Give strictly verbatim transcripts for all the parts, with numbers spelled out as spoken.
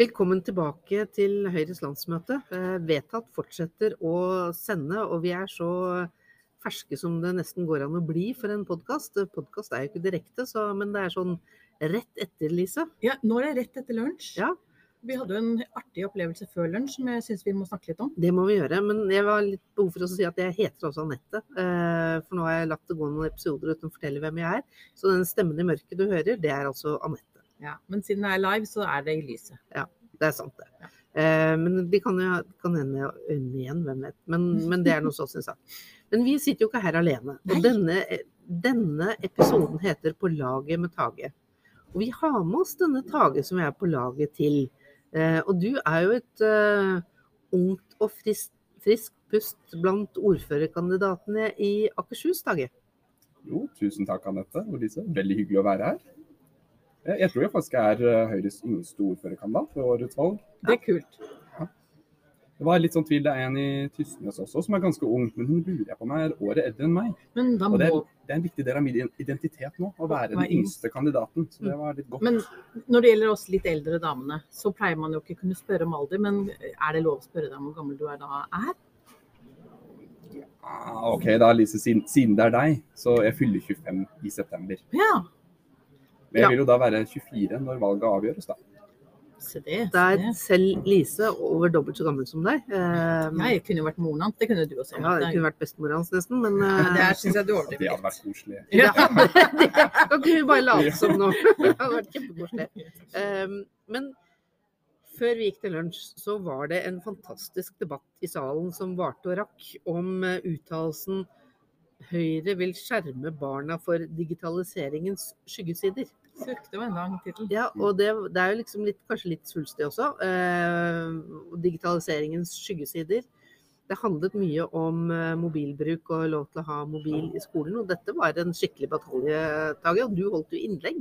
Velkommen tilbake til Høyres landsmøte. Eh, Vedtatt fortsetter å sende, og vi er så ferske som det nesten går an å bli for en podcast. Podcast er jo ikke direkte, så, men det er sånn rett etter, Lise. Ja, nå er det rett etter lunsj. Ja, Vi hadde jo en artig opplevelse før lunsj, som jeg synes vi må snakke litt om. det må vi gjøre, men jeg var litt behov for å si at jeg heter også Anette, eh, for nå har jeg lagt det gå noen episoder uten å fortelle hvem jeg er. Så den stemmen i mørket du hører, det er altså Anette. Ja, men siden det er live, så er det i lyset. Ja, det er sant det. Ja. Eh, men de kan jo kan hende øynene igjen, hvem vet. Men, men det er noe sånn sin sak. Men vi sitter jo ikke her alene. Og denne, denne episoden heter På laget med Tage. Og vi har med oss denne Tage som vi er på laget til. Eh, og du er jo et uh, ungt og frisk, frisk pust blant ordførerkandidatene i Akershus, Tage. Jo, tusen takk, Anette og Lise. Veldig hyggelig å være her. Jeg, jeg tror jeg faktisk er uh, Høyres yngste ordførerkandidat for årets valg. Det er kult. Det var litt sånn tvil, det er en i Tysnes også, som er ganske ung, men hun lurer jeg på meg er året eldre enn meg. Men da Og må... det er, det er en viktig del av min identitet nå, å være den yngste kandidaten, så det var litt godt. Men når det gjelder oss litt eldre damene, så pleier man jo ikke kunne spørre om alder, men er det lov å spørre deg om hvor gammel du er da er? Ah, ok, da Lise, siden, siden det er deg, så jeg fyller tjuefem i september. Ja, Men jeg Ja. vil jo da være tjuefire når valget avgjøres da. se det. Det er Se det. selv Lise over dobbelt så gammel som deg. Eh, Jeg kunne jo vært moren hans, det kunne du også. ja, det kunne vært bestemor hans nesten, men Ja, eh, det er, synes jeg du Det overdriver hadde litt. vært koselig. ja, det kan ikke vi bare late som nå. Det hadde vært kjempekoselig. Eh, men før vi gikk til lunsj, så var det en fantastisk debatt i salen som varte og rakk om eh, uttalelsen Høyre vil skjerme barna for digitaliseringens skyggesider. Søk, det var en lang titel. Ja, og det, det er jo liksom litt, kanskje litt svulstig også. Eh, digitaliseringens skyggesider. Det handlet mye om eh, mobilbruk og lov til å ha mobil i skolen, og dette var en skikkelig batalje, Tage, og du holdt jo innlegg.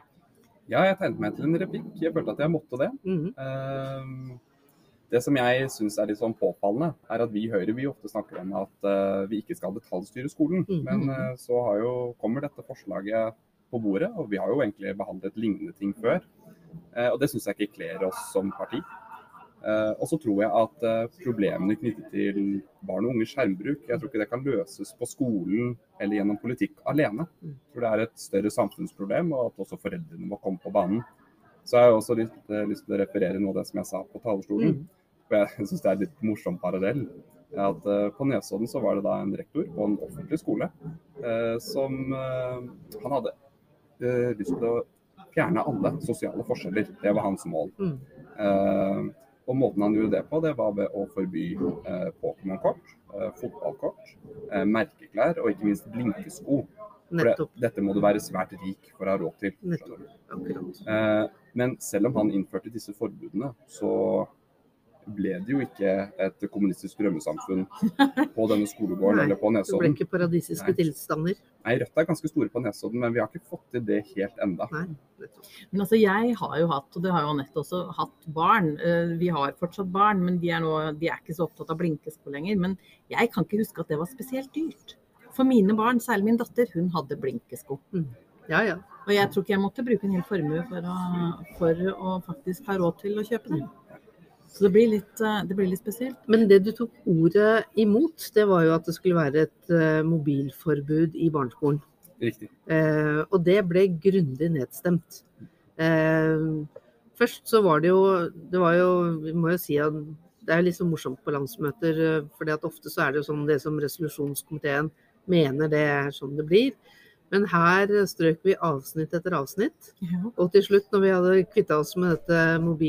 Ja, jeg tegnet meg til en replikk. Jeg følte at jeg måtte det. Mhm. Ehm, Det som jeg synes er litt sånn påfallende, er at vi i Høyre vi ofte snakker om at eh, vi ikke skal detaljstyre skolen. Mhm. Men eh, så har jo, kommer dette forslaget på bordet, og vi har jo egentlig behandlet lignende ting før. Eh, og det synes jeg ikke kler oss som parti. Eh, og så tror jeg at eh, problemene knyttet til barn og unge skjermbruk, jeg tror ikke det kan løses på skolen eller gjennom politikk alene. Jeg tror det er et større samfunnsproblem, og at også foreldrene må komme på banen. Så har jeg også lyst, eh, lyst til å referere noe av det som jeg sa på talerstolen. Mhm. For jeg synes det er litt morsom parallell. At uh, på Nesodden så var det da en rektor på en offentlig skole uh, som uh, han hadde uh, lyst til å fjerne alle sosiale forskjeller. Det var hans mål. Mm. Uh, og måten han gjorde det på, det var ved å forby uh, Pokémon-kort, uh, fotballkort, uh, merkeklær og ikke minst blinkesko. For det, Nettopp. dette må du være svært rik for å ha råd til. Nettopp. Akkurat. Uh, men selv om han innførte disse forbudene, så ble det jo ikke et kommunistisk drømmesamfunn på denne skolegården Nei, eller på Det ble Nesodden. ikke paradisiske Nei. tilstander. Nei, Rødt er ganske store på Nesodden, men vi har ikke fått til det helt enda. Nei, nettopp. Men altså, jeg har jo hatt, og det har jo Anette også, hatt barn. Eh, Vi har fortsatt barn, men de er, nå, de er ikke så opptatt av blinkesko lenger. Men jeg kan ikke huske at det var spesielt dyrt. For mine barn, særlig min datter, hun hadde blinkesko. Ja, ja. Og jeg tror ikke jeg måtte bruke en hel formue for å, for å faktisk ha råd til å kjøpe det. Så det blir litt, eh, det blir litt spesielt. Men det du tok ordet imot, det var jo at det skulle være et eh, mobilforbud i barneskolen. Riktig. Eh, og det ble grundig nedstemt. Eh, først så var det jo, det var jo, vi må jo si at det er litt så morsomt på landsmøter, eh, fordi at ofte så er det jo sånn det som resolusjonskomiteen mener det er sånn det blir. Men her strøk vi avsnitt etter avsnitt, Ja. og til slutt når vi hadde kvittet oss med dette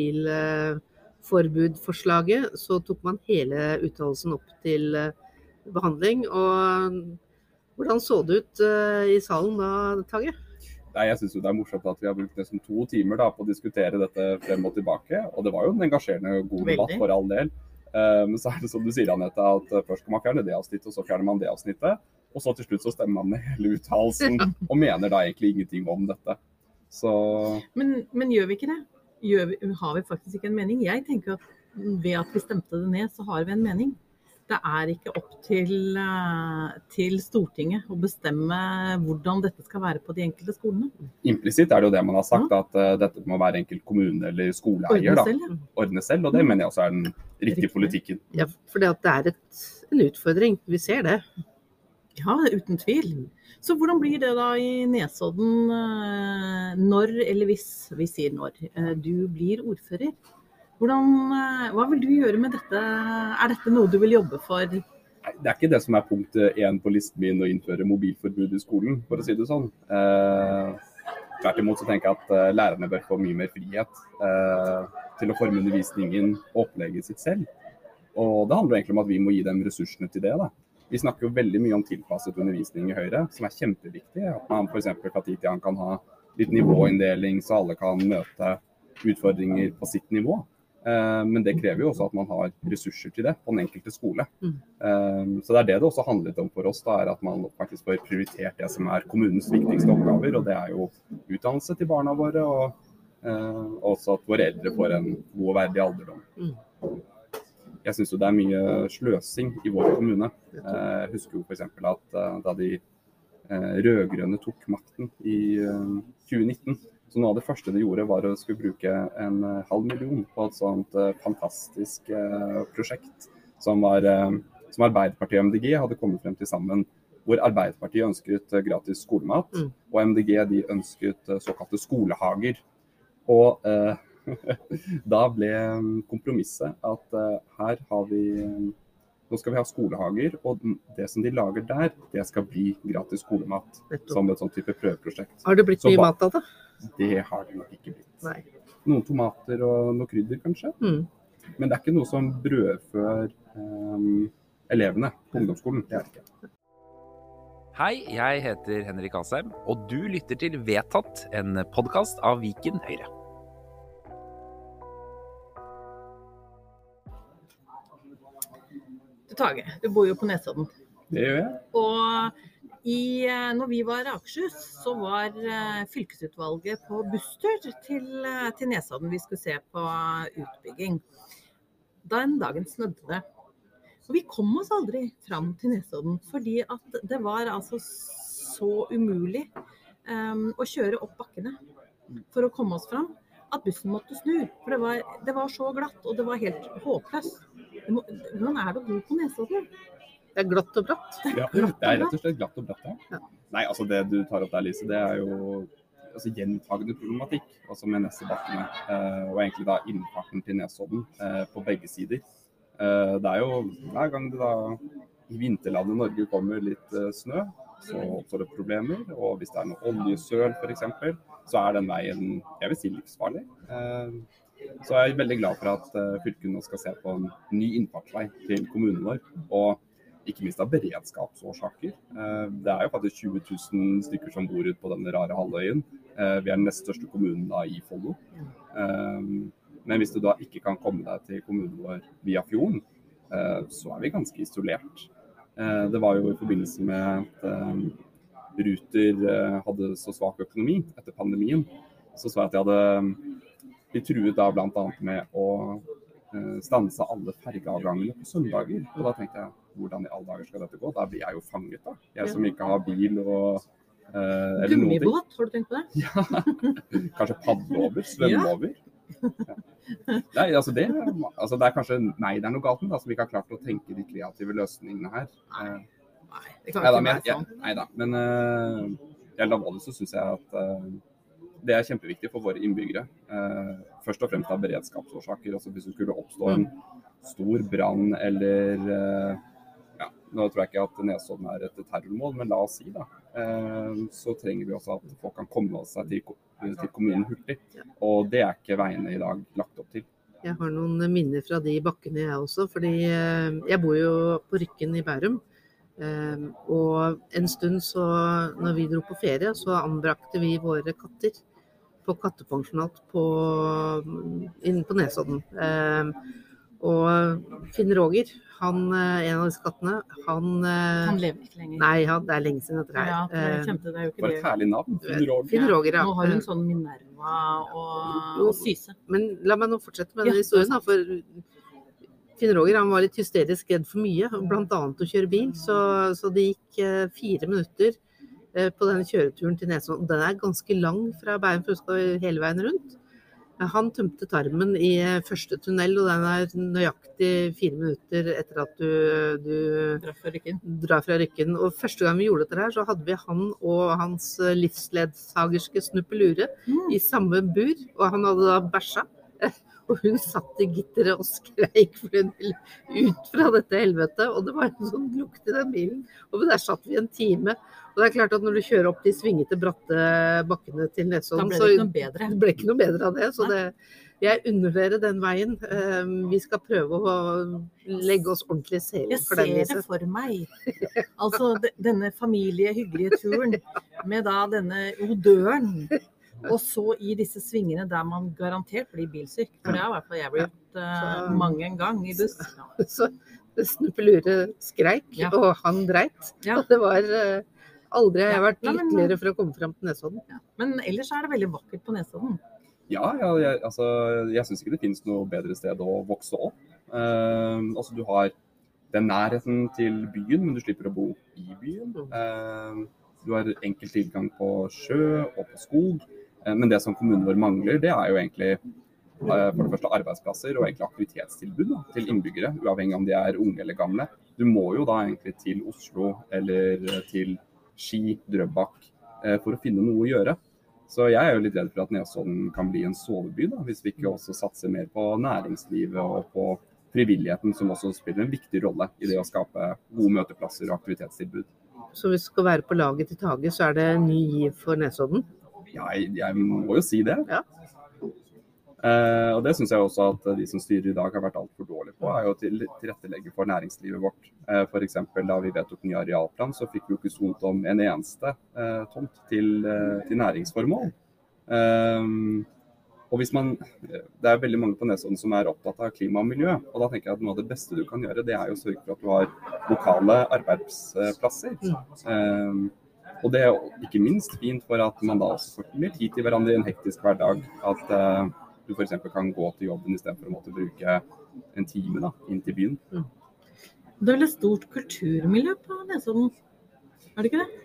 mobilforbudforslaget, så tok man hele uttalelsen opp til eh, behandling. Og hvordan så det ut eh, i salen da, Tage? Nei, jeg synes jo det er morsomt at vi har brukt nesten to timer da, på å diskutere dette frem og tilbake. Og det var jo en engasjerende god debatt Veldig. for all del. Eh, Men så er det som du sier, Anette, at eh, først skal man fjerne det avsnittet, og så fjerner man det avsnittet. Og så til slutt så stemmer man med hele uttalelsen, og mener da egentlig ingenting om dette. Så Men, men gjør vi ikke det? Gjør vi, har vi faktisk ikke en mening? Jeg tenker at ved at vi stemte det ned, så har vi en mening. det er ikke opp til, til Stortinget å bestemme hvordan dette skal være på de enkelte skolene. Implisitt er det jo det man har sagt, at uh, dette må være enkelt kommune eller skoleeier. Ordne selv, ja. Ordne selv, og det mener jeg også er den riktige Riktig. politikken. Ja, for det, det er et, en utfordring. Vi ser det. Ja, uten tvil. Så hvordan blir det da i Nesodden når, eller hvis, vi sier når, du blir ordfører? Hvordan, hva vil du gjøre med dette? Er dette noe du vil jobbe for? Nei, det er ikke det som er punkt én på listen min å innføre mobilforbud i skolen, for å si det sånn. Eh, tvert imot så tenker jeg at eh, lærerne bør få mye mer frihet eh, til å forme undervisningen og opplegget sitt selv. Og det handler egentlig om at vi må gi dem ressursene til det. Da. Vi snakker jo veldig mye om tilpasset undervisning i Høyre, som er kjempeviktig. At man for eksempel fra tid til annen kan ha litt nivåinndeling, så alle kan møte utfordringer på sitt nivå. Men det krever jo også at man har ressurser til det på den enkelte skole. Mm. Så det er det det også handlet om for oss, da, er at man faktisk får prioritert det som er kommunens viktigste oppgaver, og det er jo utdannelse til barna våre, og også at våre eldre får en god og verdig alderdom. Mm. Jeg synes jo det er mye sløsing i vår kommune. Jeg husker jo for eksempel at da de rødgrønne tok makten i tjue nitten, så noe av det første de gjorde var å skulle bruke en halv million på et sånt uh, fantastisk uh, prosjekt som, var, uh, som Arbeiderpartiet og M D G hadde kommet frem til sammen, hvor Arbeiderpartiet ønsket uh, gratis skolemat, mm. og M D G de ønsket uh, såkalte skolehager. Og uh, da ble kompromisset at uh, her har vi, nå skal vi ha skolehager, og det som de lager der, det skal bli gratis skolemat, som et sånt type prøveprosjekt. Har det blitt så, mye mat da da? Det har det nok ikke blitt. Nei. Noen tomater og noe krydder kanskje. Mm. Men det er ikke noe som brødfør um, elevene på ungdomsskolen. Det er det ikke. Hei, jeg heter Henrik Asheim, og du lytter til Vedtatt, en podcast av Viken Høyre. Du Tage, du bor jo på Nesodden. Det gjør jeg. Og I, når vi var i Akershus, så var fylkesutvalget på busstur til, til Nesodden. Vi skulle se på utbygging. Den dagen snødde det. Og vi kom oss aldri fram til Nesodden, fordi at det var altså så umulig um, å kjøre opp bakkene for å komme oss fram, at bussen måtte snu. For det var, det var så glatt, og det var helt håpløst. Hvordan er det å bo på Nesodden? Det er glatt og bratt. Ja, det er rett og slett glatt og bratt, ja. Ja. Nei, altså det du tar opp der, Lise, det er jo altså, gjentagende problematikk, altså med Nessebakkene, eh, og egentlig da innfarten til Nesodden eh, på begge sider. Eh, det er jo hver gang det da i vinterlandet Norge kommer litt eh, snø, så oppstår det problemer, og hvis det er noe oljesøl for eksempel, så er den veien, jeg vil si, livsfarlig. Eh, så jeg er veldig glad for at eh, fylket nå skal se på en ny innfartsvei til kommunen vår, og ikke minst av beredskapsårsaker. Det er jo faktisk tjue tusen stykker som bor ute på denne rare halvøyen. Vi er den nest største kommunen da i Follo. Men hvis du da ikke kan komme deg til kommunen vår via fjorden, så er vi ganske isolert. Det var jo i forbindelse med at Ruter hadde så svak økonomi etter pandemien, så sa jeg at de hadde blitt truet da blant annet med å stanse alle fergeavgangene på søndager. Og da tenkte jeg, hvordan i alle dager skal dette gå? Da blir jeg jo fanget da. Jeg som ikke har bil og eh, Gummibåt, har du tenkt på det? Ja, kanskje padle over, svømme ja. over. Ja. Nei, altså det, altså det er kanskje meg det er noe galt med, da, som ikke har klart å tenke de kreative løsningene her. Nei, nei det kan ikke være sånn. Nei da, men uh, helt alvorlig så synes jeg at uh, det er kjempeviktig for våre innbyggere. Uh, først og fremst av beredskapsårsaker. Altså hvis det skulle oppstå en stor brann eller uh, ja, nå tror jeg ikke at Nesodden er et terrormål, men la oss si da, uh, så trenger vi også at folk kan komme seg til, til kommunen hurtig. Og det er ikke veiene i dag lagt opp til. Jeg har noen minner fra de bakkene jeg også, fordi uh, jeg bor jo på Rykken i Bærum. Uh, og en stund så, når vi dro på ferie, så anbrakte vi våre katter på kattepensjonat på, inn på Nesodden. Uh, og Finn Roger, han, en av disse kattene, han... Han lever ikke lenger. Nei, han, det er lenge siden dette her. Ja, jeg kjente det er jo ikke det. For et herlig navn, Finn Roger. Finn Roger, ja. Nå har hun sånn Minerva og, og Syse. Men la meg nå fortsette med den ja, historien, da, for Finn Roger han var litt hysterisk redd for mye, blant annet å kjøre bil, så, så det gikk eh, fire minutter eh, på den kjøreturen til Nesodden. Den er ganske lang fra Bærum, for du skal hele veien rundt. Han tømte tarmen i første tunnel, og den er nøyaktig fire minutter etter at du, du Drar fra Rykken. drar fra Rykken. Og første gang vi gjorde dette her, så hadde vi han og hans livsledsagerske Snuppelure Mm. i samme bur, og han hadde da bæsja. Og hun satt i gitteret og skreik for hun ville ut fra dette helvete, og det var en sånn lukt i den bilen. Og der satt vi en time. Og det er klart at når du kjører opp de svingete, bratte bakkene til Nesodden, Da ble det ikke noe bedre. det ble ikke noe bedre av det. Så det, jeg unner dere den veien. Um, vi skal prøve å legge oss ordentlig i selen Jeg for den ser det viset. for meg. Altså de- denne familiehyggelige turen med da denne odøren. Og så i disse svingene der man garantert blir bilsyk. For det har i hvert fall jeg blitt uh, Så- mange en gang i buss. Ja. Så Snuppelure skreik, Ja. og han dreit. Ja. Og det var uh, aldri har jeg Ja. vært Nei, men- lykkeligere for å komme fram til Nesodden. Men ellers er det veldig vakkert på Nesodden. Ja, ja jeg, altså, jeg syns ikke det finnes noe bedre sted å vokse opp. Eh, altså, du har den nærheten til byen, men du slipper å bo i byen. Eh, du har enkel tilgang på sjø og på skog. Eh, men det som kommunen vår mangler, det er jo egentlig eh, for det første arbeidsplasser og egentlig aktivitetstilbud da, til innbyggere, uavhengig om de er unge eller gamle. Du må jo da egentlig til Oslo eller til Ski, Drøbak eh, for å finne noe å gjøre. Så jeg er jo litt redd for at Nesodden kan bli en soveby, da, hvis vi ikke også satser mer på næringslivet og på frivilligheten, som også spiller en viktig rolle i det å skape gode møteplasser og aktivitetstilbud. Så hvis du skal være på laget til Tage, så er det ny giv for Nesodden. Jeg, jeg må jo si det. Ja. Eh, og det syns jeg også at de som styrer i dag har vært altfor dårlige på, er jo til tilrettelegge for næringslivet vårt. Eh, for eksempel da vi vedtok ny arealplan, så fikk vi jo ikke sont om en eneste eh, tomt til, eh, til næringsformål. Eh, og hvis man, Det er veldig mange på Nesodden som er opptatt av klima og miljø, og da tenker jeg at noe av det beste du kan gjøre, det er jo å sørge for at du har lokale arbeidsplasser. Eh, og det er jo ikke minst fint for at man da også får mer tid til hverandre i en hektisk hverdag. At eh, du for eksempel kan gå til jobben i stedet for å måtte bruke en time da, inn til byen. Det er vel et stort kulturmiljø på Nesodden? Er det ikke det?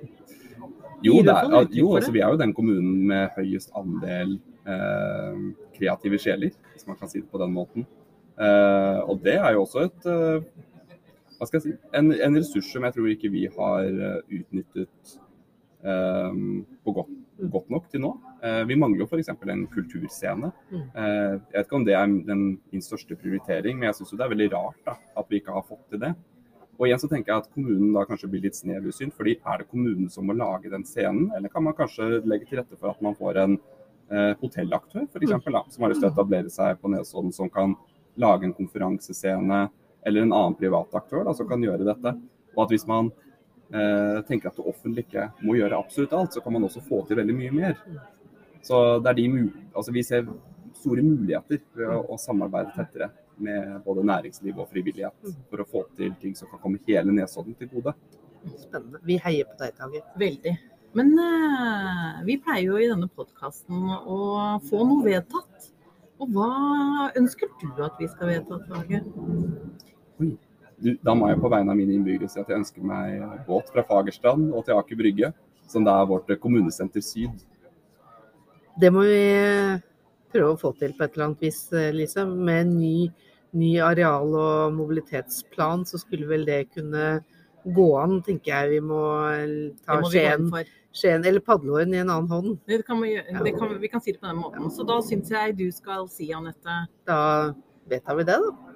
Jo, Gir du det er, sånn uttrykk jo for altså, det? vi er jo den kommunen med høyest andel eh, kreative sjeler, hvis man kan si det på den måten. Eh, og det er jo også et, eh, hva skal jeg si, en, en ressurs som jeg tror ikke vi har eh, utnyttet eh, på godt, godt nok til nå. Eh, vi mangler jo for eksempel en kulturscene. Eh, jeg vet ikke om det er den, min største prioritering, men jeg synes jo det er veldig rart da, at vi ikke har fått til det. Og igjen så tenker jeg at kommunen da kanskje blir litt sneversynt, fordi er det kommunen som må lage den scenen, eller kan man kanskje legge til rette for at man får en eh, hotellaktør, for eksempel, da, som har lyst til å etablere seg på Nesodden, som kan lage en konferansescene, eller en annen privat aktør da, som kan gjøre dette. Og at hvis man eh, tenker at det offentlige ikke må gjøre absolutt alt, så kan man også få til veldig mye mer. Så det er de, altså vi ser store muligheter ved å, å samarbeide tettere med både næringsliv og frivillighet for å få til ting som kan komme hele Nesodden til gode. Spennende. Vi heier på deg, Tage. Veldig. Men eh, vi pleier jo i denne podcasten å få noe vedtatt. Og hva ønsker du at vi skal vedta, Tage? Oi. Du, da må jeg på vegne av mine innbyggere si at jeg ønsker meg båt fra Fagerstrand og til Aker Brygge, som da er vårt kommunesenter syd. Det må vi prøve å få til på et eller annet vis, Lisa. Med en ny, ny areal- og mobilitetsplan, så skulle vel det kunne gå an, tenker jeg. Vi må ta Det må vi gå Skien, inn for. Skien eller padleåren i en annen hånd. Det kan vi, gjøre- det kan, vi kan si det på den måten. Så da syns jeg du skal si, Anette. Da vedtar vi det, da.